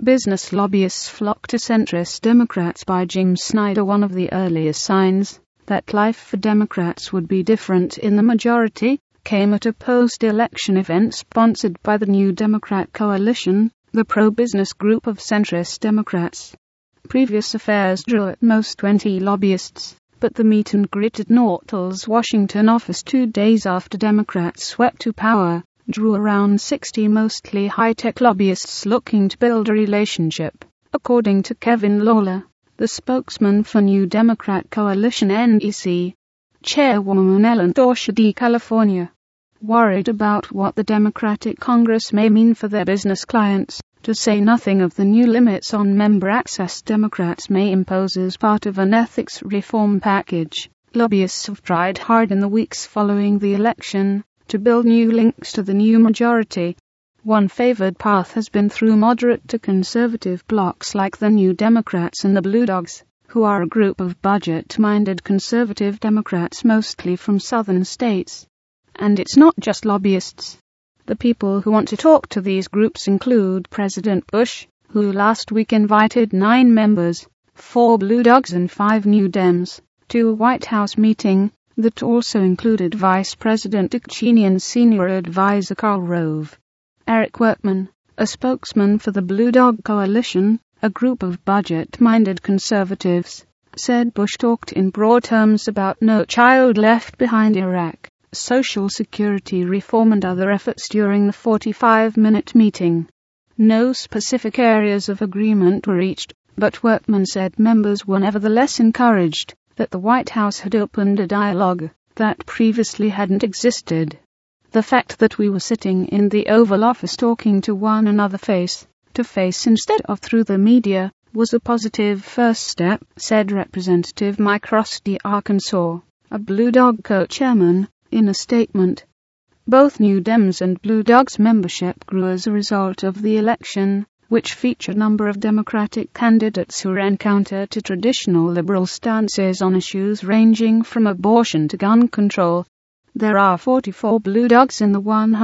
pro-business lobbyists flock to centrist Democrats by James Snyder. One of the earliest signs that life for Democrats would be different in the majority came at a post-election event sponsored by the New Democrat Coalition, the pro-business group of centrist Democrats. Previous affairs drew at most 20 lobbyists, but the meet and greet at Nortel's Washington office 2 days after Democrats swept to power drew around 60 mostly high-tech lobbyists looking to build a relationship, according to Kevin Lawler, the spokesman for New Democrat Coalition NEC. Chairwoman Ellen Dorsey, California, worried about what the Democratic Congress may mean for their business clients, to say nothing of the new limits on member access Democrats may impose as part of an ethics reform package. Lobbyists have tried hard in the weeks following the election to build new links to the new majority. One favored path has been through moderate to conservative blocs like the New Democrats and the Blue Dogs, who are a group of budget-minded conservative Democrats mostly from southern states. And it's not just lobbyists. The people who want to talk to these groups include President Bush, who last week invited 9 members, 4 Blue Dogs and 5 New Dems, to a White House meeting that also included Vice President Dick Cheney and Senior Advisor Karl Rove. Eric Workman, a spokesman for the Blue Dog Coalition, a group of budget-minded conservatives, said Bush talked in broad terms about No Child Left Behind, Iraq, Social Security reform and other efforts during the 45-minute meeting. No specific areas of agreement were reached, but Workman said members were nevertheless encouraged that the White House had opened a dialogue that previously hadn't existed. The fact that we were sitting in the Oval Office talking to one another face to face instead of through the media was a positive first step, said Representative Mike Rosty, Arkansas, a Blue Dog co-chairman, in a statement. Both New Dems and Blue Dogs membership grew as a result of the election, which featured a number of Democratic candidates who ran counter to traditional liberal stances on issues ranging from abortion to gun control. There are 44 Blue Dogs in the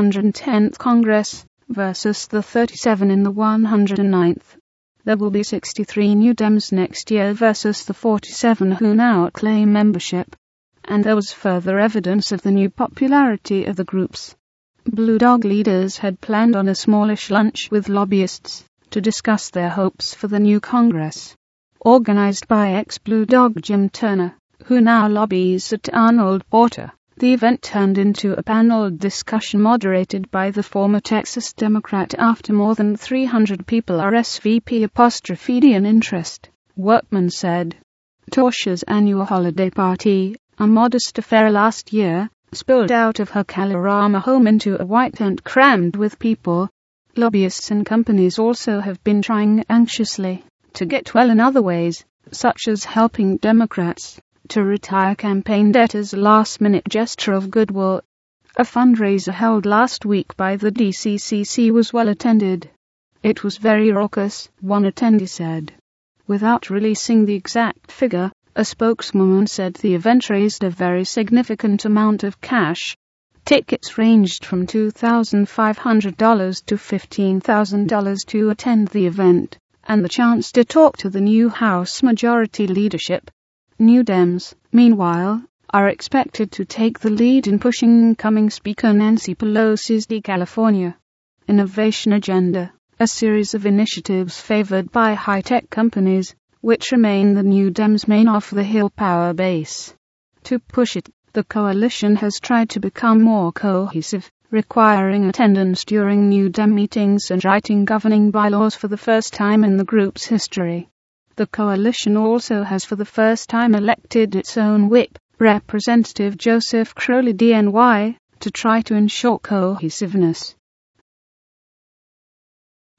110th Congress, versus the 37 in the 109th. There will be 63 New Dems next year versus the 47 who now claim membership. And there was further evidence of the new popularity of the groups. Blue Dog leaders had planned on a smallish lunch with lobbyists to discuss their hopes for the new Congress. Organized by ex-Blue Dog Jim Turner, who now lobbies at Arnold Porter, the event turned into a panel discussion moderated by the former Texas Democrat. After more than 300 people RSVP in interest, Workman said. Dorsey's annual holiday party, a modest affair last year, spilled out of her Kalorama home into a white tent crammed with people. Lobbyists and companies also have been trying anxiously to get well in other ways, such as helping Democrats to retire campaign debt as a last-minute gesture of goodwill. A fundraiser held last week by the DCCC was well attended. It was very raucous, one attendee said. Without releasing the exact figure, a spokeswoman said the event raised a very significant amount of cash. Tickets ranged from $2,500 to $15,000 to attend the event, and the chance to talk to the new House Majority leadership. New Dems, meanwhile, are expected to take the lead in pushing incoming Speaker Nancy Pelosi's California Innovation Agenda, a series of initiatives favored by high-tech companies, which remain the New Dems' main off-the-hill power base. To push it, the coalition has tried to become more cohesive, requiring attendance during New Dem meetings and writing governing bylaws for the first time in the group's history. The coalition also has for the first time elected its own whip, Representative Joseph Crowley DNY, to try to ensure cohesiveness.